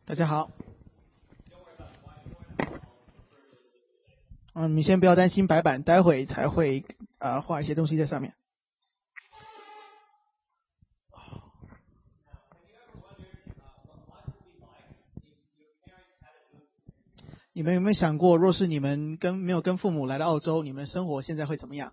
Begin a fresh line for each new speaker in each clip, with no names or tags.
大家好。你先不要担心白板，待会才会画一些东西在上面。你们有没有想过，若是你们没有跟父母来到澳洲，你们的生活现在会怎么样？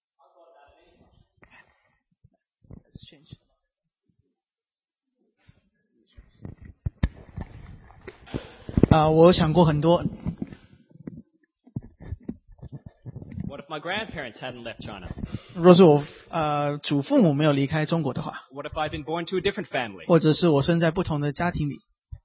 我想过很多。
What if my grandparents hadn't left China?
若是我祖父母没有离开中国的话，
What if I'd been born to a different family?
或者是我生在不同的家庭里。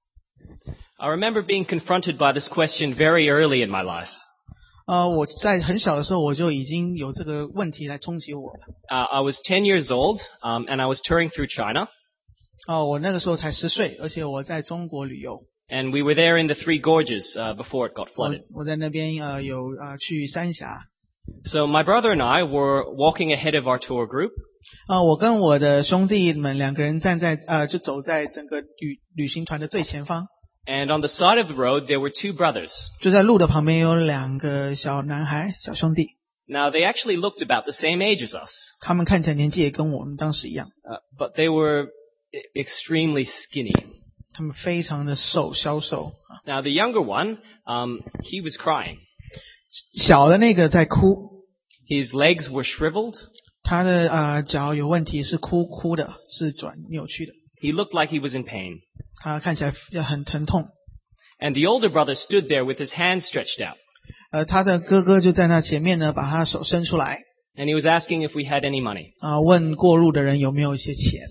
I remember being confronted by this question very early in my life.
我在很小的时候我就已经有这个问题来冲击我了。
I was 10 years old, and I was touring through China.
我那个时候才10岁，而且我在中国旅游。
And we were there in the Three Gorges before it got flooded.
我在那边有去三峡。
So my brother and I were walking ahead of our tour group.
我跟我的兄弟们2个人就走在整个旅行团的最前方。
And on the side of the road there were 2 brothers.
就在路的旁边有2个小男孩，小兄弟。
Now they actually looked about the same age as us.
他们看起来年纪也跟我们当时一样。
But they were extremely skinny.
他们非常的瘦，消瘦。
Now the younger one, he was crying.
小的那个在哭。
His legs were shriveled.
他的脚有问题，是哭的，是扭曲的。
He looked like he was in pain.
他看起来很疼痛。
And the older brother stood there with his hands stretched out.
他的哥哥就在那前面呢，把他手伸出来。
And he was asking if we had any money.
问过路的人有没有一些钱。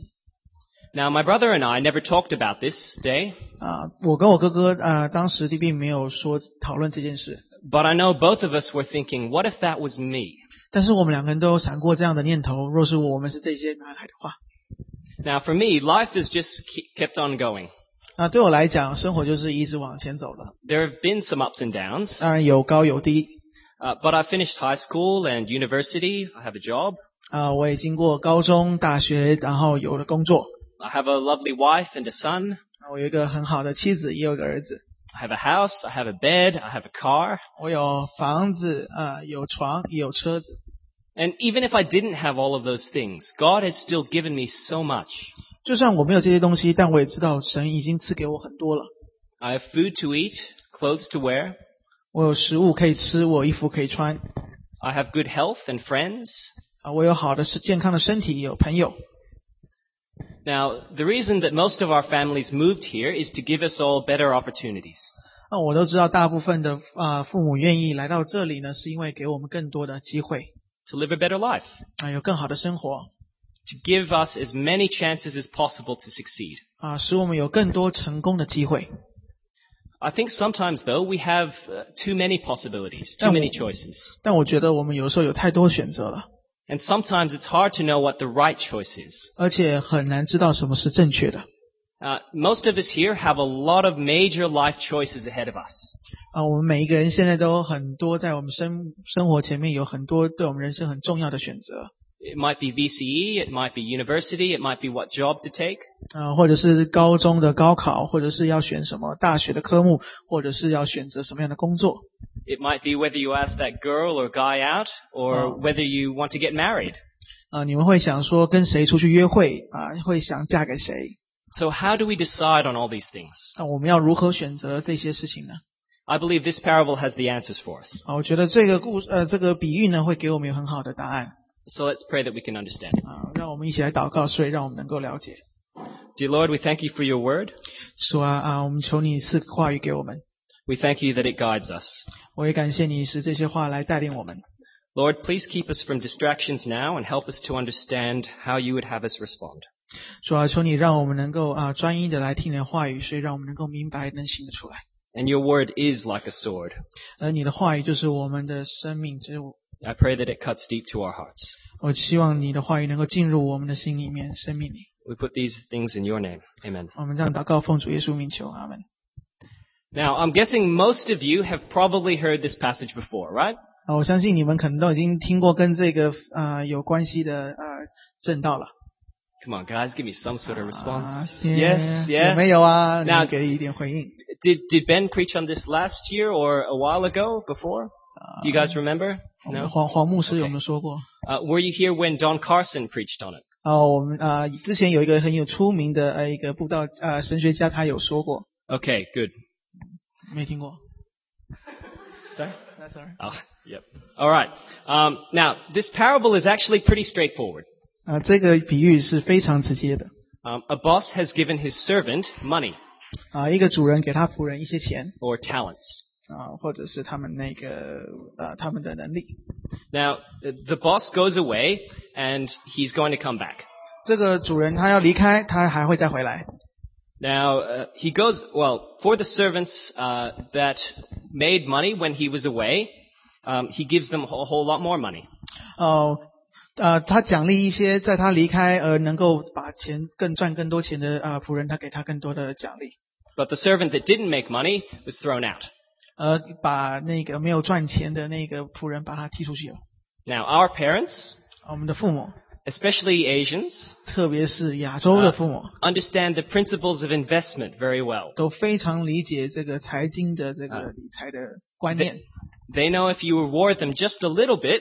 Now my brother and I never talked about this day.
我跟我哥哥当时并没有讨论这件事。
But I know both of us were thinking, what if that was me?
但是我们2个人都有闪过这样的念头，若是我们是这些男孩的话。
Now for me, life has just kept on going.
对我来讲，生活就是一直往前走了。
There have been some ups and downs.
当然有高有低。
But I finished high school and university. I have a job.
我也经过高中、大学，然后有了工作。
I have a lovely wife and a son.
我有一个很好的妻子，也有一个儿子。
I have a house, I have a bed, I have a car.
我有房子，有床，也有车子。
And even if I didn't have all of those things, God has still given me so much.
就算我没有这些东西，但我也知道神已经赐给我很多了。
I have food to eat, clothes to wear.
我有食物可以吃，我有衣服可以穿。
I have good health and friends.
我有好的健康的身体，也有朋友。
Now, the reason that most of our families moved here is to give us all better opportunities.
我都知道大部分的父母愿意来到这里呢，是因为给我们更多的机会。
To live a better life.
有更好的生活。
To give us as many chances as possible to succeed.
使我们有更多成功的机会。
I think sometimes though we have too many possibilities, too many choices.
但我觉得我们有时候有太多选择了。
And sometimes it's hard to know what the right choice is.
而且很难知道什么是正确的。
Most of us here have a lot of major life choices ahead of us.
我们每一个人现在都很多，在我们生活前面有很多对我们人生很重要的选择。
It might be VCE, it might be university, it might be what job to take.
或者是高中的高考，或者是要选什么大学的科目，或者是要选择什么样的工作。
It might be whether you ask that girl or guy out, or whether you want to get married.
你们会想说跟谁出去约会会想嫁给谁。
So how do we decide on all these things?
我们要如何选择这些事情呢？
I believe this parable has the answers for us.
我觉得这个比喻呢，会给我们有很好的答案。
So let's pray that we can understand it.
让我们一起来祷告，所以让我们能够了解。
Dear Lord, we thank you for your word.
主我们求你赐话语给我们。
We thank you that it guides us.
我也感谢你使这些话来带领我们。
Lord, please keep us from distractions now and help us to understand how you would have us respond.
主求你让我们能够专一的来听你的话语，所以让我们能够明白，能行得出来。
And your word is like a sword.
而你的话语就是我们的生命之物。
I pray that it cuts deep to our hearts.
我希望你的话语能够进入我们的心里面，生命里。
We put these things in your name. Amen.
我们这样祷告，奉主耶稣名求，阿们。
Now, I'm guessing most of you have probably heard this passage before, right?
我相信你们可能都已经听过跟这个有关系的证道了。
Come on, guys, give me some sort of response.
谢
Yes,
有
yeah.
没有啊？你
Now-
给一点回应。
Did Ben preach on this last year or a while ago before? Do you guys remember?
我们
No?
黄牧师有没有说过？
Were you here when Don Carson preached on it?
我们之前有一个很有出名的一个布道神学家，他有说过，
Okay, good.
没听过。
Sorry?
That's all right.
Oh, yep. All right. Now, this parable is actually pretty straightforward.
这个比喻是非常直接的。
A boss has given his servant money
一个主人给他仆人一些钱
or talents.
或者是他们他们的能力。
Now, the boss goes away and he's going to come back.
这个主人他要离开，他还会再回来。
Now, he goes, well, for the servants that made money when he was away, he gives them a whole lot more money.
他奖励一些在他离开而能够把钱赚更多钱的仆人，他给他更多的奖励。
But the servant that didn't make money was thrown out.
把那个没有赚钱的那个仆人把他踢出去了。
Now, our parents,
我们的父母，
especially Asians,
特别是亚洲的父母，
understand the principles of investment very well.
都非常理解这个财经的这个理财的观念。
They know if you reward them just a little bit,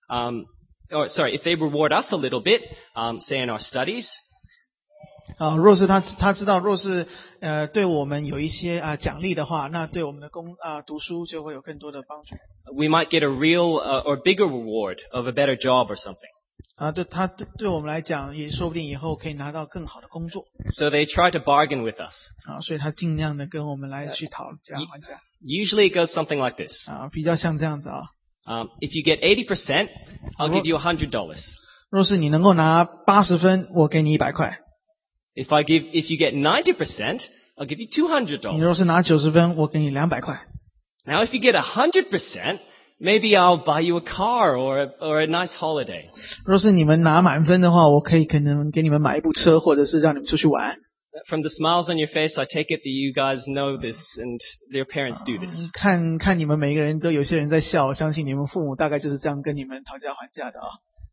if they reward us a little bit, say in our studies,
若是他知道，若是对我们有一些奖励的话，那对我们的读书就会有更多的帮助。
we might get a real or bigger reward of a better job or something.
对我们来讲，也说不定以后可以拿到更好的工作。
So they try to bargain with us.
所以他尽量的跟我们来去讨价还价。
Usually it goes something like this.
比较像这样子。
If you get 80%, I'll give you $100.
若是你能够拿80分，我给你100块。
If you get 90%, I'll give you
你
$200.
若是拿90分，我给你200块。
Now, if you get 100%, maybe I'll buy you a car or a nice holiday.
若是你们拿满分的话，我可能给你们买一部车，或者是让你们出去玩。
From the smiles on your face, I take it that you guys know this and their parents do this.
看你们每个人都有些人在笑，我相信你们父母大概就是这样跟你们讨价还价的。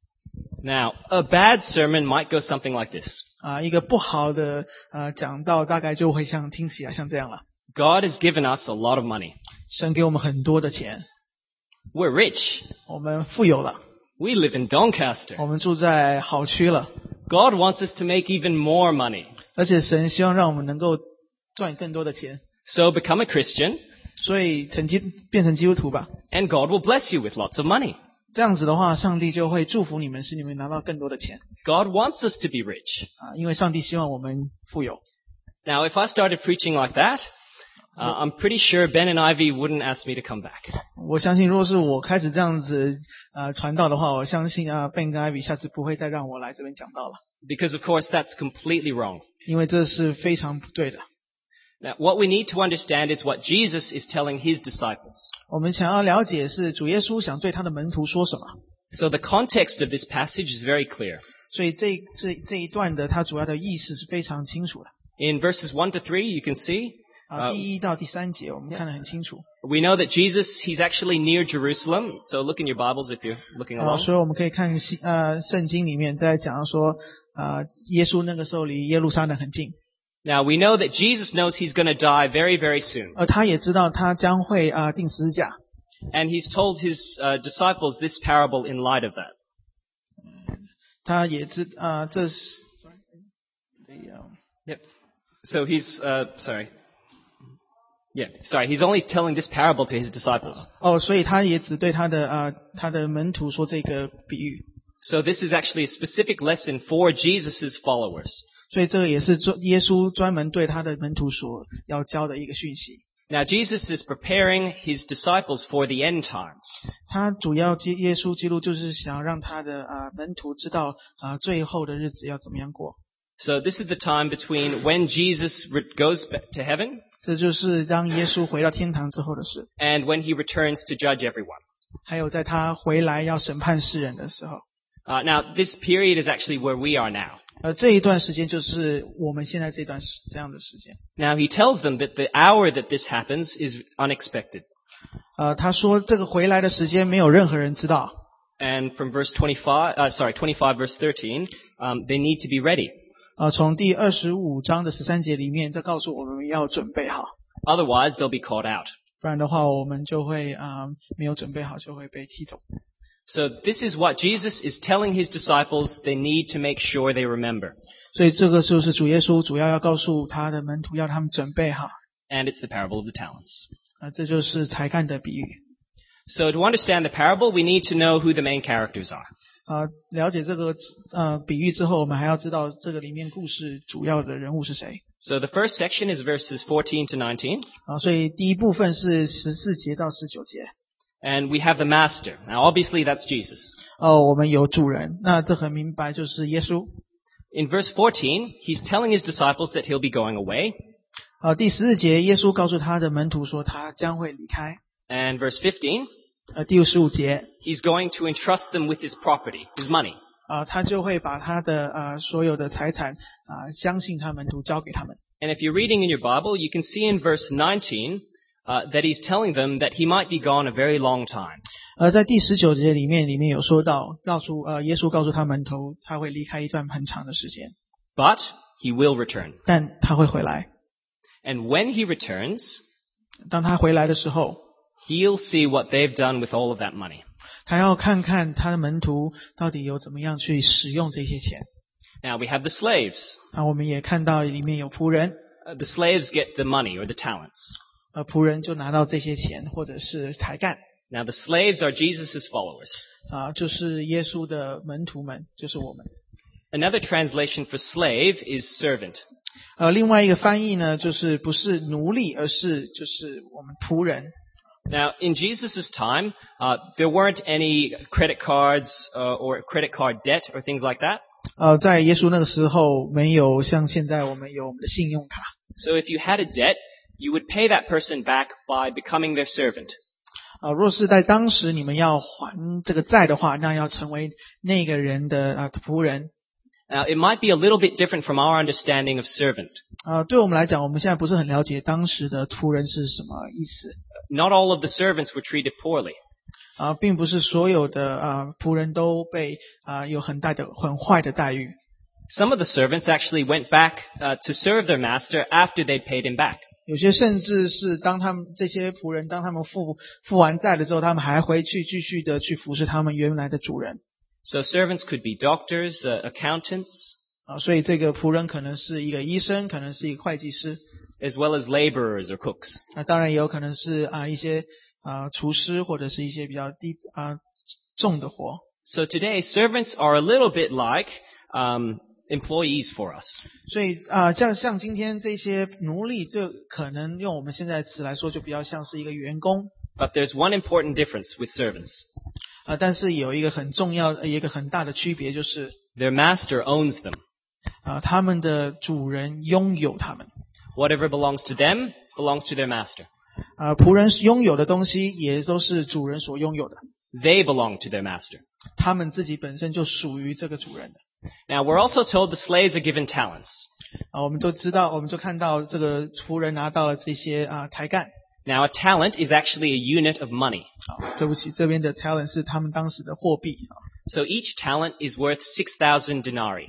Now, a bad sermon might go something like this.
一个不好的讲道大概就会听起来像这样了。
God has given us a lot of money.
神给我们很多的钱，
We're rich.
我们富有了，
We live in Doncaster.
我们住在好区了，
God wants us to make even more money.
而且神希望让我们能够赚更多的钱，
So become a Christian
所以变成基督徒吧。
and God will bless you with lots of money.
这样子的话，上帝就会祝福你们，使你们拿到更多的钱。
God wants us to be rich.
因为上帝希望我们富有。
Now, if I started preaching like that, I'm pretty sure Ben and Ivy wouldn't ask me to come back.
我相信，若是我开始这样子传道的话，我相信Ben 跟 Ivy 下次不会再让我来这边讲道了，
Because, of course, that's completely wrong.
因为这是非常不对的。
Now, what we need to understand is what Jesus is telling his disciples.
我们想要了解是主耶稣想对他的门徒说什么，
So the context of this passage is very clear.
所以这一段的它主要的意思是非常清楚的。
In verses 1 to 3, you can see,
第1到第3节我们看得很清楚。
we know that Jesus, he's actually near Jerusalem. So look in your Bibles if you're looking along.
所以我们可以看圣经里面在讲说，耶稣那个时候离耶路撒冷很近，
Now, we know that Jesus knows he's going to die very, very soon.
而他也知道他将会钉十字架。
And he's told his disciples this parable in light of that.
他也这是
Yep. So he's, he's only telling this parable to his disciples.
所以他也只对他的门徒说这个比喻。
So this is actually a specific lesson for Jesus' followers.
所以这个也是耶稣专门对他的门徒所要教的一个讯息。
Now Jesus is preparing his disciples for the end times.
他主要耶稣基督就是想让他的门徒知道最后的日子要怎么样过。
So this is the time between when Jesus goes to heaven
这就是当耶稣回到天堂之后的事，
and when he returns to judge everyone.
还有在他回来要审判世人的时候。
Now this period is actually where we are now.
这一段时间就是我们现在这样的时间。
Now he tells them that the hour that this happens is unexpected.
他说这个回来的时间没有任何人知道。
And from verse 25 verse 13, they need to be ready.
从第25章的13节里面，再告诉我们要准备好，
Otherwise, they'll be caught out.
不然的话我们就会没有准备好就会被踢走。
So this is what Jesus is telling his disciples they need to make sure they remember.
所以这个就是主耶稣主要要告诉他的门徒，要他们准备好。
And it's the parable of the talents.
这就是才干的比喻。
So to understand the parable, we need to know who the main characters are.
了解这个比喻之后，我们还要知道这个里面故事主要的人物是谁。
So the first section is verses 14 to 19.
所以第一部分是14节到19节。
And we have the master. Now obviously that's Jesus.
我们有主人，那这很明白就是耶稣。
In verse 14, he's telling his disciples that he'll be going away.
第14节，耶稣告诉他的门徒说他将会离开。
And verse 15,
第15节，
he's going to entrust them with his property, his money.
他就会把他的所有的财产相信他门徒交给他们。
And if you're reading in your Bible, you can see in verse 19 that he's telling them that he might be gone a very long time.
在第19节里面有说到，耶稣告诉他门徒，他会离开一段很长的时间，
But he will return.
但他会回来。
And when he returns,
当他回来的时候，
he'll see what they've done with all of that money.
他要看看他的门徒到底有怎么样去使用这些钱。
Now we have the slaves.
我们也看到里面有仆人，
The slaves get the money or the talents.
仆人就拿到这些钱或者是才干。
Now the slaves are Jesus' followers.
就是耶稣的门徒们，就是我们。
Another translation for slave is servant.
另外一个翻译呢，就是不是奴隶，而是就是我们仆人。
Now, in Jesus' time, there weren't any credit cards or credit card debt or things like that.
在耶稣那个时候，没有像现在我们有我们的信用卡。
So if you had a debt, you would pay that person back by becoming their servant.
若是在当时你们要还这个债的话，那要成为那个人的仆人。
Now, it might be a little bit different from our understanding of servant.
对我们来讲，我们现在不是很了解当时的仆人是什么意思。
Not all of the servants were treated poorly.
并不是所有的仆人都被有很坏的待遇。
Some of the servants actually went back to serve their master after they'd paid him back.
有些甚至是当他们这些仆人，当他们付完债了之后，他们还回去继续的去服侍他们原来的主人。
So servants could be doctors, accountants,
所以这个仆人可能是一个医生，可能是一个会计师，
as well as laborers or cooks.
当然也有可能是一些厨师，或者是一些比较重的活。
So today, servants are a little bit like employees for us.
所以像今天这些奴隶，就可能用我们现在的词来说，就比较像是一个员工。
But there's one important difference with servants.
但是有一个很重要、一个很大的区别，就是
Their master owns them.
他们的主人拥有他们。
Whatever belongs to them belongs to their master.
仆人拥有的东西也都是主人所拥有的，
They belong to their master.
他们自己本身就属于这个主人的。
Now, we're also told the slaves are given talents.
我们就看到这个仆人拿到了这些才干。
Now, a talent is actually a unit of money.
对不起，这边的 talent 是他们当时的货币。
So each talent is worth 6,000 denarii.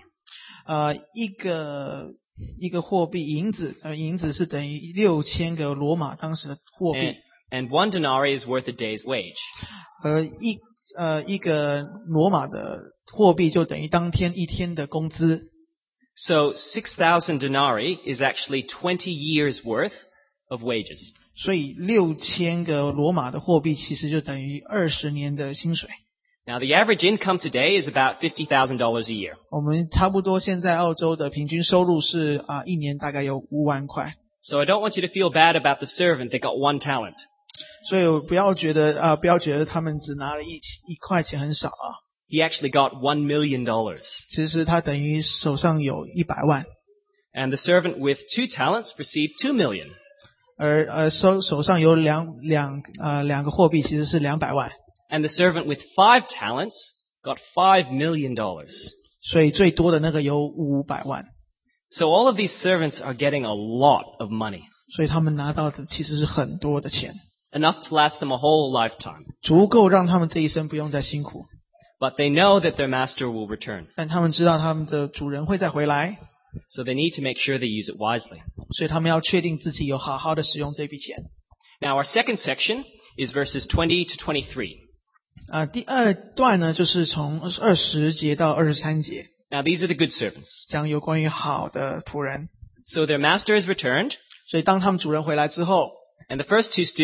一个货币银子是等于6000个罗马当时的货币。
And one denarii is worth a day's wage.
一个罗马的货币就等于当天一天的工资。
So 6,000 denarii is actually 20 years worth of wages.
所以6000个罗马的货币其实就等于20年的薪水。
Now, the average income today is about $50,000 a year.
我们差不多现在澳洲的平均收入是一年大概有5万块。
So I don't want you to feel bad about the servant that got one talent.
所以不要觉得他们只拿了一块钱很少啊。
He actually got $1 million.
其实他等于手上有100万。
And the servant with 2 talents received $2 million.
而手上有两个货币，其实是200万。
And the servant with 5 talents got $5 million.
所以最多的那个有500万。
So all of these servants are getting a lot of money.
所以他们拿到的其实是很多的钱，
Enough to last them a whole lifetime.
足够让他们这一生不用再辛苦。
But they know that their master will return.
但他们知道他们的主人会再回来。
So they need to make sure they use it wisely.
所以他们要确定自己有好好的使用这笔钱。
Now our second section is verses 20 to 23.
第二段呢，就是从20节到23节，
Now these are the good servants.
讲有关于好的仆人。
So their master has returned,
所以当他们主人回来之后，
and the first two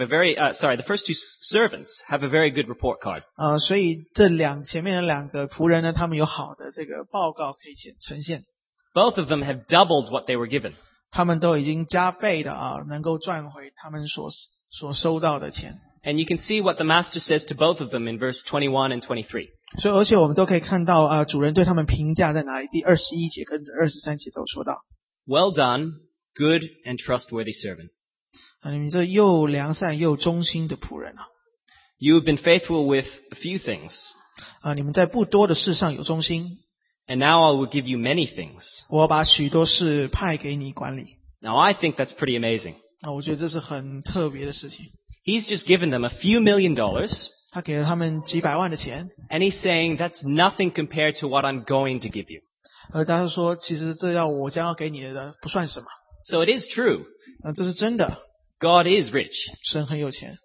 servants have a very good report card.
所以前面的两个仆人呢，他们有好的这个报告可以呈现，
Both of them have doubled what they were given.
他们都已经加倍的能够赚回他们所收到的钱。
And you can see what the master says to both of them in verse 21 and 23.
所以而且我们都可以看到主人对他们评价在哪里，第21节跟23节都说到，
Well done, good and trustworthy servant.
你们这又良善又忠心的仆人
You have been faithful with a few things,
你们在不多的事上有忠心，
and now I will give you many things.
我把许多事派给你管理。
Now I think that's pretty amazing.
我觉得这是很特别的事情。
He's just given them a few $1 million,
他给了他们几百万的钱，
and he's saying that's nothing compared to what I'm going to give you.
大家说其实这我将要给你的不算什么。
So it is true.
这是真的，
God is rich.
神很有钱。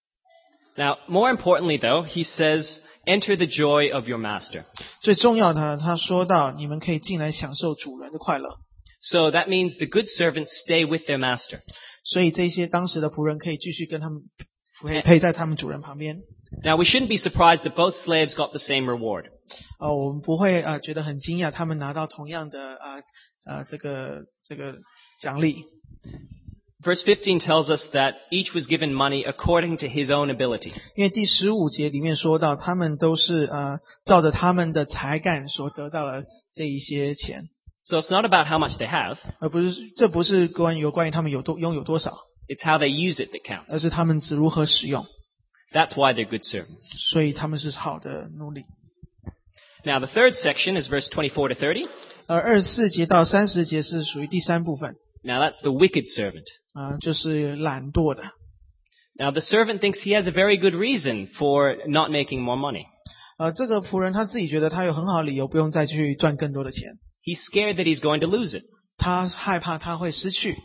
Now, more importantly though, he says, enter the joy of your master.
最重要的，他说到你们可以进来享受主人的快乐。
So that means the good servants stay with their master.
所以这些当时的仆人可以继续跟他们陪在他们主人旁边。
Now we shouldn't be surprised that both slaves got the same reward.
我们不会觉得很惊讶，他们拿到同样的这个奖励。
Verse 15 tells us that each was given money according to his own ability.
因为第15节里面说到，他们都是照着他们的才干所得到了这一些钱，
So it's not about how much they have,
这不是关于他们拥有多少，
it's how they use it that
而
counts.
是他们如何使用，
That's why they're good servants.
所以他们是好的奴隶。
Now the third section is verse 24 to 30.
24节到30节是属于第三部分，
Now that's the wicked servant.
就是懒惰的。
Now the servant thinks he has a very good reason for not making more money.
这个仆人他自己觉得他有很好的理由，不用再去赚更多的钱。
He's scared that he's going to lose it.
他害怕他会失去，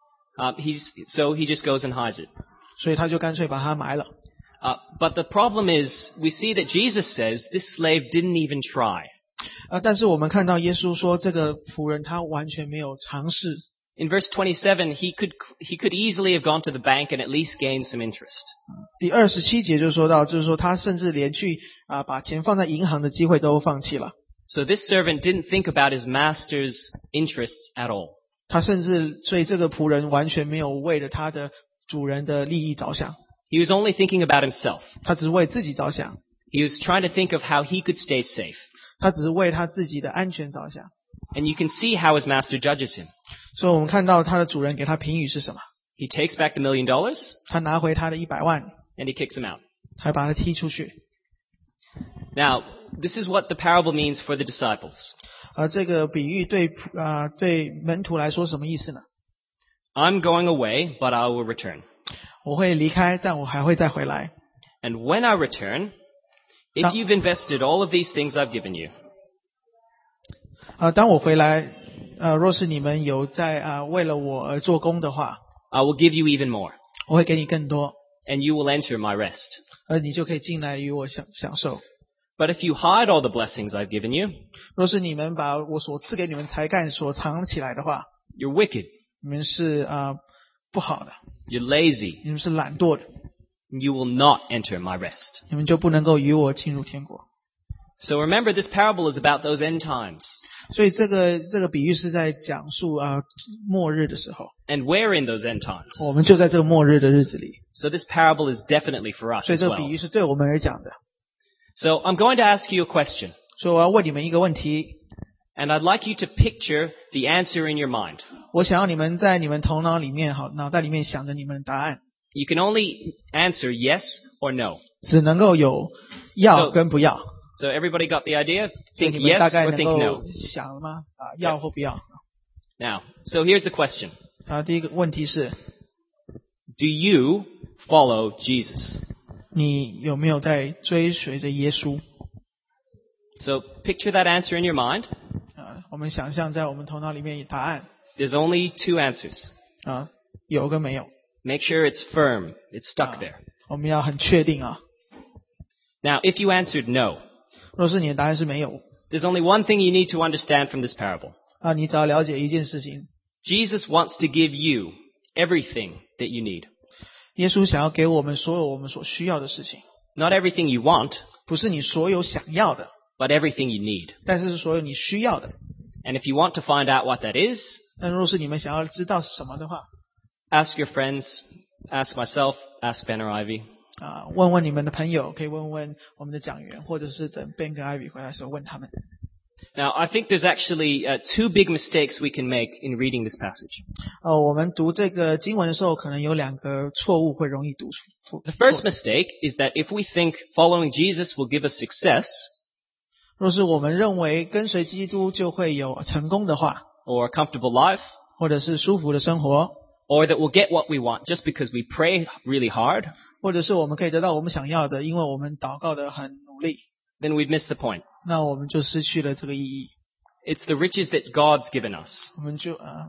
So he just goes and hides it.
所以他就干脆把它埋了。
But the problem is, we see that Jesus says this slave didn't even try.
但是我们看到耶稣说，这个仆人他完全没有尝试。
In verse 27, he could easily have gone to the bank and at least gained some interest.
第27节就说到，就是说他甚至连去把钱放在银行的机会都放弃了。
So this servant didn't think about his master's interests at all.
他甚至所以这个仆人完全没有为了他的主人的利益着想，
He was only thinking about himself.
他只是为自己着想，
He was trying to think of how he could stay safe.
他只是为他自己的安全着想。
And you can see how his master judges him.
所以我们看到他的主人给他评语是什么？
He takes back the $1 million
他拿回他的100万，
and he kicks him out.
还把他踢出去。
Now, this is what the parable means for the disciples.
这个比喻对门徒来说什么意思呢？
I'm going away, but I will return.
我会离开，但我还会再回来。
And when I return, if you've invested all of these things I've given you,
当我回来，若是你们有在为了我而做工的话，
I will give you even more,
我会给你更多，
and you will enter my rest.
而你就可以进来与我享受。
But if you hide all the blessings I've given you,
若是你们把我所赐给你们才干所藏起来的话，
you're wicked,
你们是不好的，
you're lazy,
你们是懒惰的，
and you will not enter my rest.
你们就不能够与我进入天国。
So remember, this parable is about those end times.
所以这个比喻是在讲述末日的时候，
And we're in those end times.
我们就在这个末日的日子里，
So this parable is definitely for us
所以
as
这个比
well.
喻是对我们而讲的。
So I'm going to ask you a question,
所以我要问你们一个问题，
and I'd like you to picture the answer in your mind.
我想要你们在你们头脑里面脑袋里面想着你们的答案，
You can only answer yes or no.
只能够有要跟不要。
So everybody got the idea?
所以
Think
你们大
yes
概
or
能
think
够
no.
想了吗？要或不要？
Now, so here's the question.
第一个问题是，
Do you follow Jesus?
你有没有在追随着耶稣？
So picture that answer in your mind.
我们想象在我们头脑里面有答案
There's only two answers.
啊，有跟没有
Make sure it's firm. It's stuck
啊
there.
我们要很确定啊。
Now, if you answered no,
若是你的答案是没有
there's only one thing you need to understand from this parable.
啊，你只要了解一件事情，
Jesus wants to give you everything that you need.
耶稣想要给我们所有我们所需要的事情，
Not everything you want,
不是你所有想要的，
but everything you need.
但是是所有你需要的。
And if you want to find out what that is,
但若是你们想要知道是什么的话，
ask your friends, ask myself, ask Ben or Ivy.
啊，问问你们的朋友，可以问问我们的讲员，或者是等 Ben 跟 Ivy 回来的时候问他们。
Now, I think there's actually two big mistakes we can make in reading this passage.
我们读这个经文的时候，可能有2个错误会容易读出。
The first mistake is that if we think following Jesus will give us success,
若是我们认为跟随基督就会有成功的话，
or a comfortable life,
或者是舒服的生活，
or that we'll get what we want just because we pray really hard,
或者是我们可以得到我们想要的，因为我们祷告的很努力，
then we've missed the point.
那我们就失去了这个意义。
It's the riches that God's given us.
我们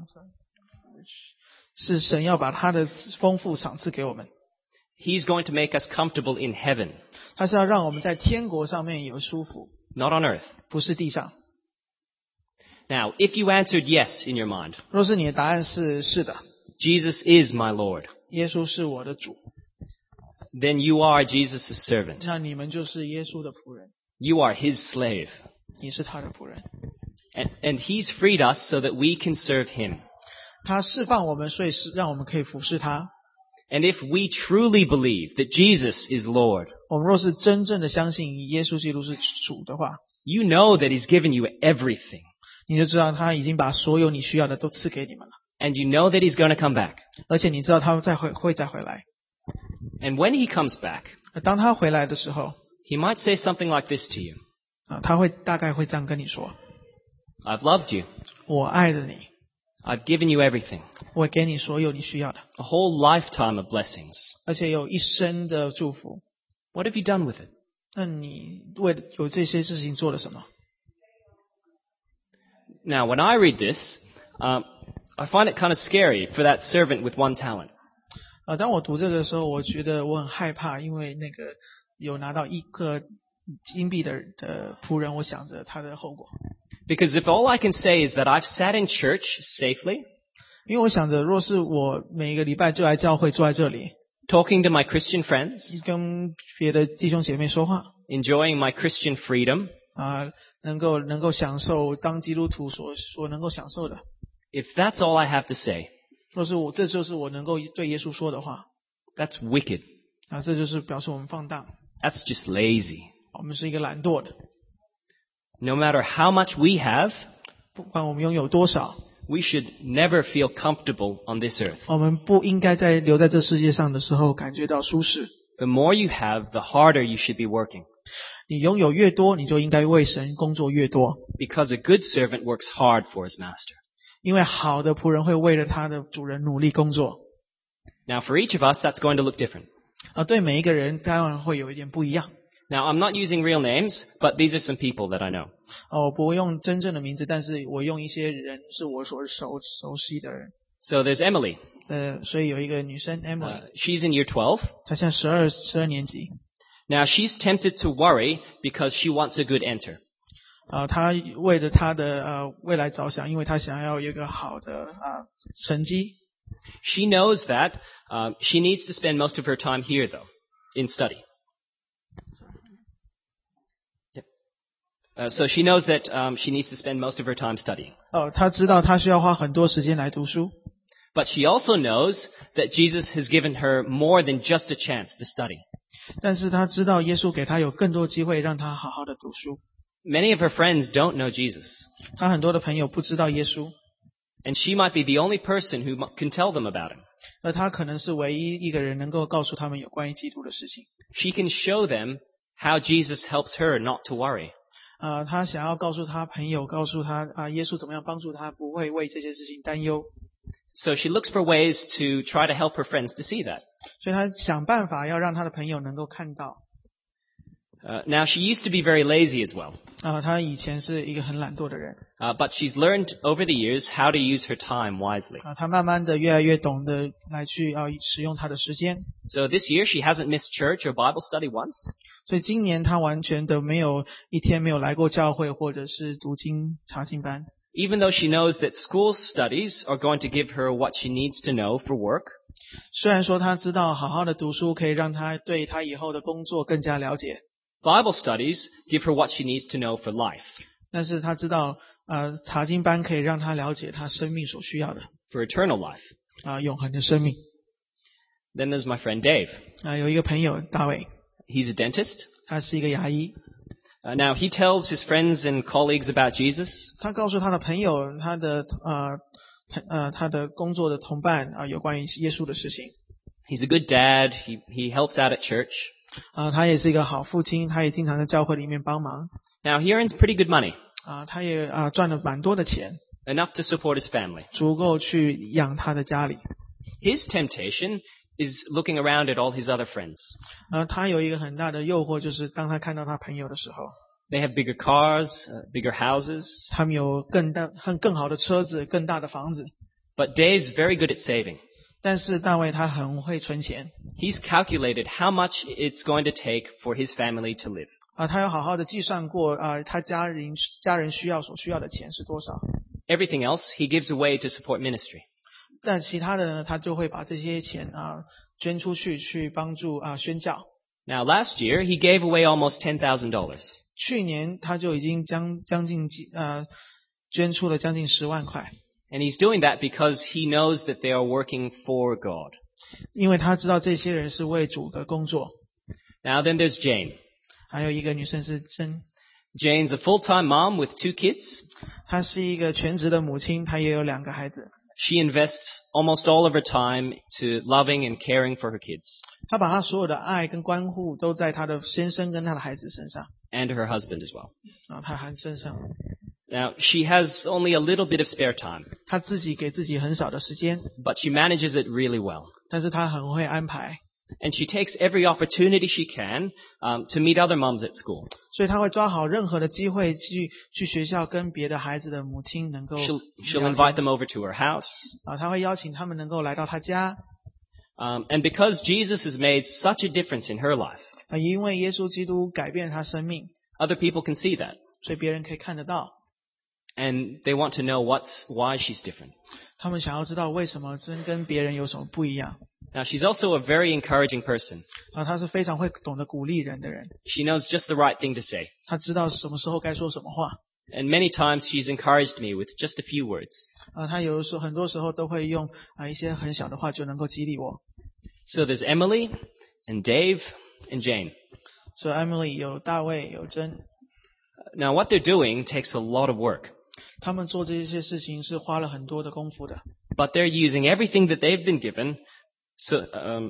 就是神要把他的丰富赏赐给我们，
He's going to make us comfortable in heaven,
他是要让我们在天国上面有舒服，
not on earth.
不是地上。
Now, if you answered yes in your mind,
若是你的答案是的，
Jesus is my Lord,
耶稣是我的主，
then you are Jesus' servant.
那你们就是耶稣的仆人，
You are His slave.
你是他的仆人。
And He's freed us so that we can serve Him.
他释放我们，所以是让我们可以服侍他。
And if we truly believe that Jesus is Lord,
我们若是真正的相信耶稣基督是主的话，
you know that He's given you everything.
你就知道他已经把所有你需要的都赐给你们了，
And you know that He's going to come back.
而且你知道他会再回来。
And when He comes back,
当他回来的时候，
He might say something like this to you.
他大概会这样跟你说：
I've loved you.
我爱着你，
I've given you everything.
我给你所有你需要的，
A whole lifetime of blessings.
而且有一生的祝福。
What have you done with it?
那你为了有这些事情做了什么？
Now, when I read this, I find it kind of scary for that servant with one talent.
当我读这个的时候，我觉得我很害怕，因为那个有拿到1个金币的仆人，我想着他的后果。
Because if all I can say is that I've sat in church safely,
因为我想着，若是我每个礼拜就来教会坐在这里，
talking to my Christian friends,
跟别的弟兄姐妹说话
enjoying my Christian freedom,
能够享受当基督徒所能够享受的。
if that's all I have to say,
若是这就是我能够对耶稣说的话，
that's wicked.
这就是表示我们放荡，
That's just lazy.
我们是一个懒惰的。
No matter how much we have,
不管我们拥有多少，
we should never feel comfortable on this earth.
我们不应该在留在这世界上的时候感觉到舒适。
The more you have, the harder you should be working.
你拥有越多，你就应该为神工作越多。
Because a good servant works hard for his master.
因为好的仆人会为了他的主人努力工作。
Now, for each of us, that's going to look different.
对每一个人当然会有一点不一样。
Now, I'm not using real names, but these are some people that I know.
我不会用真正的名字，但是我用一些人是我所熟悉的人。
So there's Emily.
所以有一个女生 Emily，
She's in year 12.
她现在12年级。
Now, she's tempted to worry because she wants a good enter.
她为了她的未来着想，因为她想要有一个好的成绩。
She knows that she needs to spend most of her time here, though, in study. So she knows that she needs to spend most of her time studying.
她知道她需要花很多时间来读书。
But she also knows that Jesus has given her more than just a chance to study.
但是她知道耶稣给她有更多机会让她好好的读书。
Many of her friends don't know Jesus.
她很多的朋友不知道耶稣，
And she might be the only person who can tell them about him.
而她可能是唯一一个人能够告诉他们有关于基督的事情。
She can show them how Jesus helps her not to worry.
她想要告诉她朋友，告诉她耶稣怎么样帮助她，不会为这些事情担忧。
So she looks for ways to try to help her friends to see that.
所以她想办法要让她的朋友能够看到。
Now, she used to be very lazy as well.
她以前是一个很懒惰的人
but she's learned over the years how to use her time wisely.
她慢慢的越来越懂得来去使用她的时间。
So this year she hasn't missed church or Bible study once.
所以今年她完全的没有一天没有来过教会或者是读经查经班。
Even though she knows that school studies are going to give her what she needs to know for work,
虽然说她知道好好的读书可以让她对她以后的工作更加了解，
Bible studies give her what she needs to know for life,
但是她知道查经班可以让她了解她生命所需要的
for eternal life.
永恒的生命。
Then there's my friend Dave.
有一个朋友大卫，
He's a dentist.
他是一个牙医，
Now he tells his friends and colleagues about Jesus.
他告诉他的朋友他的工作的同伴有关于耶稣的事情。
He's a good dad. He helps out at church.
他也是一个好父亲，他也经常在教会里面帮忙。
Now he earns pretty good money,
他也赚了蛮多的钱，
enough to support his family.
足够去养他的家里。
His temptation is looking around at all his other friends.
他有一个很大的诱惑，就是当他看到他朋友的时候，
They have bigger cars, bigger houses.
他们有更好的车子，更大的房子。
But Dave's very good at saving.
但是大卫他很会存钱
He's calculated how much it's going to take for his family to live.
他有好好的计算过他家人所需要的钱是多少。
Everything else he gives away to support ministry.
但其他的呢，他就会把这些钱捐出去帮助宣教。
Now last year he gave away almost $10,000.
去年他就已经将近捐出了将近10万块，
And he's doing that because he knows that they are working for God.
因为他知道这些人是为主的工作。
Now then there's Jane.
还有一个女生是真，
Jane's a full-time mom with 2 kids.
她是一个全职的母亲，她也有2个孩子。
She invests almost all of her time to loving and caring for her kids
她把她所有的爱跟关护都在她的先生跟她的孩子身上，
and her husband as well.
她还身上，
Now she has only a little bit of spare time,
她自己给自己很少的时间，
but she manages it really well.
但是她很会安排，
And she takes every opportunity she can to meet other moms at school.
所以她会抓好任何的机会去学校跟别的孩子的母亲能够
She'll
聊天
invite them over to her house.
她会邀请他们能够来到她家。
And because Jesus has made such a difference in her life,
因为耶稣基督改变她生命，
other people can see that.
所以别人可以看得到，
And they want to know why she's different.
他们想要知道为什么真跟别人有什么不一样。
Now she's also a very encouraging person.
她是非常会懂得鼓励人的人，
She knows just the right thing to say.
她知道什么时候该说什么话。
And many times she's encouraged me with just a few words.
她有的时候很多时候都会用一些很小的话就能够激励我。
So there's Emily and Dave and Jane.
所以 Emily 有大卫有真，
Now what they're doing takes a lot of work,
他们做这些事情是花了很多的功夫的。
but they're using everything that they've been given. So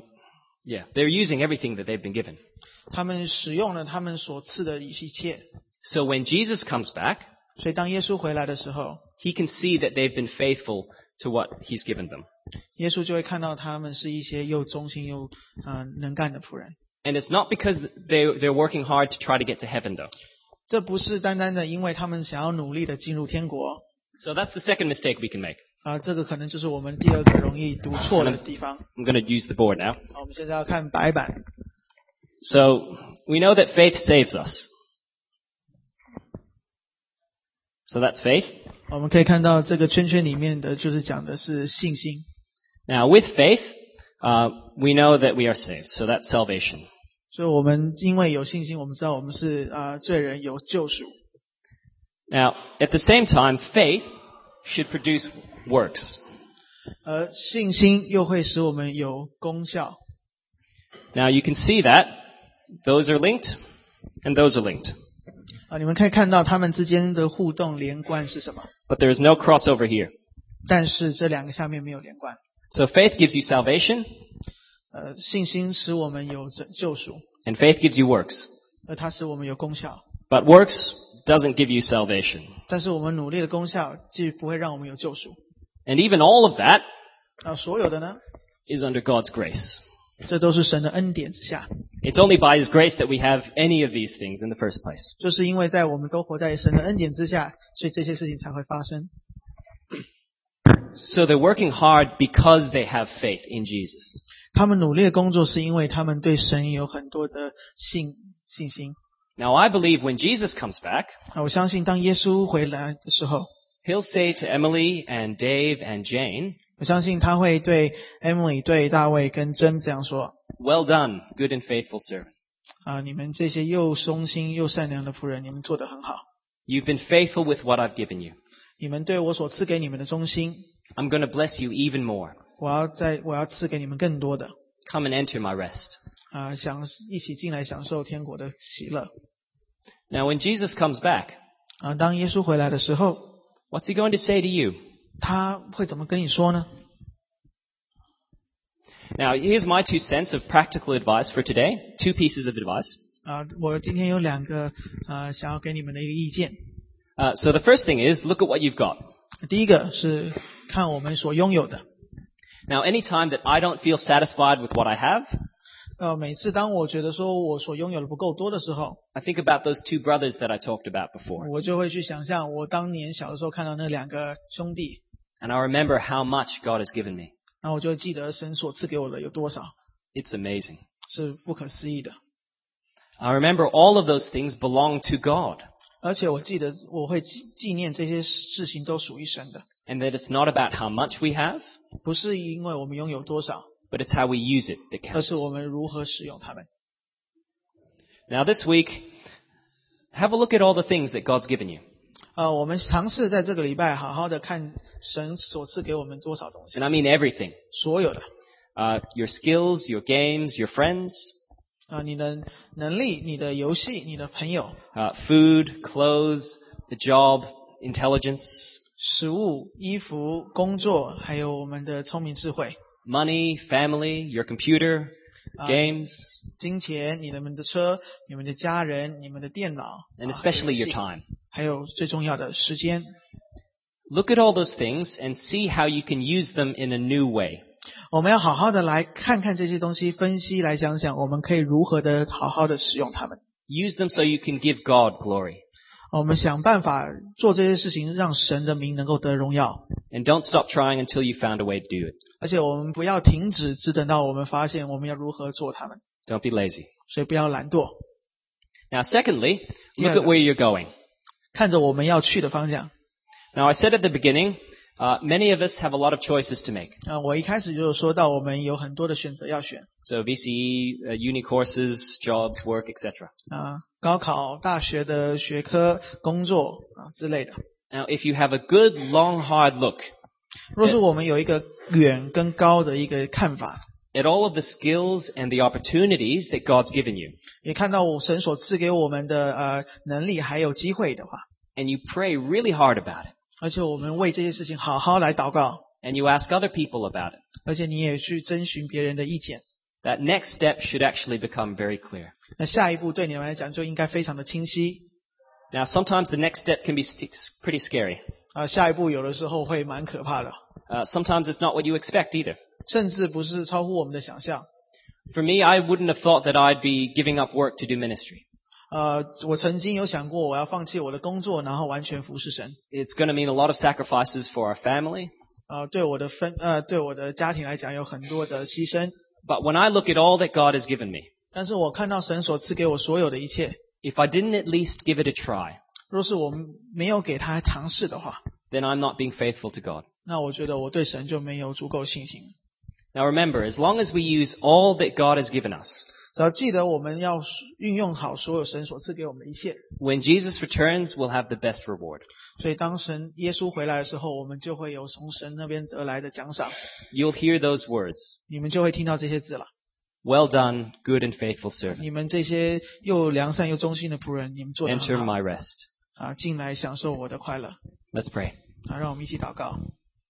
they're using everything that they've been given.
他们使用了他们所赐的一切，
So when Jesus comes back,
所以当耶稣回来的时候，
he can see that they've been faithful to what he's given them.
耶稣就会看到他们是一些又忠心又能干的仆人。
And it's not because they're working hard to try to get to heaven, though.
这不是单单的因为他们想要努力的进入天国
So that's the second mistake we can make.
这个可能就是我们第二个容易读错的地方。
I'm going to use the board now.
我们现在要看白板。
So we know that faith saves us. So that's faith.
我们可以看到这个圈圈里面的就是讲的是信心。
Now with faith, we know that we are saved. So that's salvation.
所以我们因为有信心，我们知道我们是罪人，有救赎。
Now at the same time, faith should produce works.
而信心又会使我们有功效。
Now you can see that those are linked and those are linked.
你们可以看到他们之间的互动连贯是什么？
But there is no crossover here.
但是这两个下面没有连贯。
So faith gives you salvation,
信心使我们有救赎，
and faith gives you works.
而它使我们有功效。
But works doesn't give you salvation.
但是我们努力的功效，既不会让我们有救赎。
And even all of that
所有的呢，
is under God's grace.
这都是神的恩典之下，
It's only by His grace that we have any of these things in the first place.
就是因为在我们都活在神的恩典之下，所以这些事情才会发生。
So they're working hard because they have faith in Jesus.
他们努力的工作是因为他们对神有很多的信心。
Now I believe when Jesus comes back,
我相信当耶稣回来的时候，
He'll say to Emily and Dave and Jane,
我相信他会对 Emily、对大卫跟珍这样说：
"Well done, good and faithful servant.
你们这些又忠心又善良的仆人，你们做得很好。
You've been faithful with what I've given you.
你们对我所赐给你们的忠心，
I'm going to bless you even more.
我要赐给你们更多的。
Come and enter my rest."
一起进来享受天国的喜乐。
Now when Jesus comes back,
当耶稣回来的时候，
what's He going to say to you?
他会怎么跟你说呢？
Now here's my 2 cents of practical advice for today. 2 pieces of advice.
我今天有2个想要给你们的一个意见。
So the first thing is, look at what you've got.
第一个是看我们所拥有的。
Now anytime that I don't feel satisfied with what I have,
每次当我觉得说我所拥有的不够多的时候，
I think about those 2 brothers that I talked about before.
我就会去想象我当年小的时候看到那2个兄弟，
And I remember how much God has given me.
然后我就会记得神所赐给我的有多少，
It's amazing.
是不可思议的。
I remember all of those things belong to God.
而且我记得我会纪念这些事情都属于神的，
And that it's not about how much we have,
不是因为我们拥有多少，
but it's how we use it that
而
counts.
是我们如何使用它们。
Now this week, have a look at all the things that God's given you.
我们尝试在这个礼拜好好的看神所赐给我们多少东西，
And I mean everything.
所有的。
Your skills, your games, your friends,
你的能力、你的游戏、你的朋友、
food, clothes, the job, intelligence,
食物、衣服、工作，还有我们的聪明智慧、
money, family, your computer, games,
金钱、你们的车、你们的家人、你们的电脑，
and especially
还有
your time.
还有最重要的时间。
Look at all those things and see how you can use them in a new way.
我们要好好的来看看这些东西，分析来想想，我们可以如何的好好的使用它们。
Use them so you can give God glory.
我们想办法做这些事情，让神的名能够得荣耀。
And don't stop trying until you found a way to do it.
而且我们不要停止，只等到我们发现我们要如何做它们。
Don't be lazy.
所以不要懒惰，
Now secondly, look
Yeah.
at where you're going.
看着我们要去的方向。
Now I said at the beginning, many of us have a lot of choices to make.
我一开始就有说到，我们有很多的选择要选。
So VCE, uni courses, jobs, work, etc.
高考、大学的学科、工作之类的。
Now if you have a good, long, hard look
若是我们有一个远跟高的一个看法，
at all of the skills and the opportunities that God's given you,
也看到神所赐给我们的能力还有机会的话，
and you pray really hard about it,
而且我们为这些事情好好来祷告，
and you ask other people about it,
而且你也去征询别人的意见，
that next step should actually become very clear.
那下一步对你们来讲就应该非常的清晰。
Now sometimes the next step can be pretty scary.
下一步有的时候会蛮可怕的，
Sometimes it's not what you expect either.
甚至不是超乎我们的想象。
For me, I wouldn't have thought that I'd be giving up work to do ministry.
我曾经有想过，我要放弃我的工作，然后完全服侍神。
It's going to mean a lot of sacrifices for our family.
对我的家庭来讲有很多的牺牲。
But when I look at all that God has given me,
但是我看到神所赐给我所有的一切，
if I didn't at least give it a try,
若是我们没有给他尝试的话，
then I'm not being faithful to God.
那我觉得我对神就没有足够信心。
Now remember, as long as we use all that God has given us,
只要记得我们要运用好所有神所赐给我们的一切，
when Jesus returns, we'll have the best reward.
所以当耶稣回来的时候，我们就会有从神那边得来的奖赏，
You'll hear those words.
你们就会听到这些字了。
Well done, good and faithful servant.
你们这些又良善又忠心的仆人，你们做得
Enter
很好
my rest.
进来享受我的快乐。
Let's pray.
让我们一起祷告。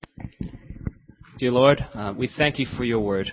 Dear Lord, we thank you for your word.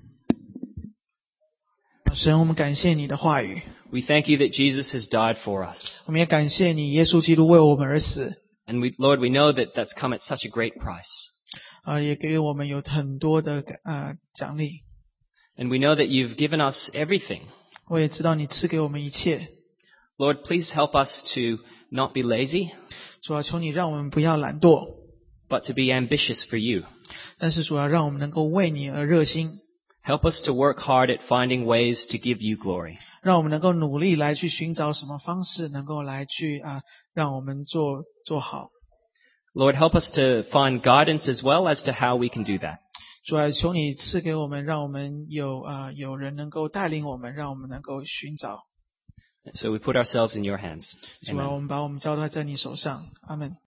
神，我们感谢你的话语，
We thank you that Jesus has died for us.
我们也感谢你，耶稣基督为我们而死，
And Lord, we know that that's come at such a great price.
也给我们有很多的奖励。
And we know that you've given us everything.
我也知道你赐给我们一切。
Lord, please help us to not be lazy,
主啊，求你让我们不要懒惰，
but to be ambitious for you.
但是主啊，让我们能够为你而热心，
Help us to work hard at finding ways to give you glory.
让我们能够努力来去寻找什么方式能够来去让我们做好。
Lord, help us to find guidance as well as to how we can do that.
主啊，求你赐给我们，让我们有人能够带领我们，让我们能够寻找。
So we put ourselves in your hands.
主啊，
Amen.
我们把我们交托在你手上，阿们。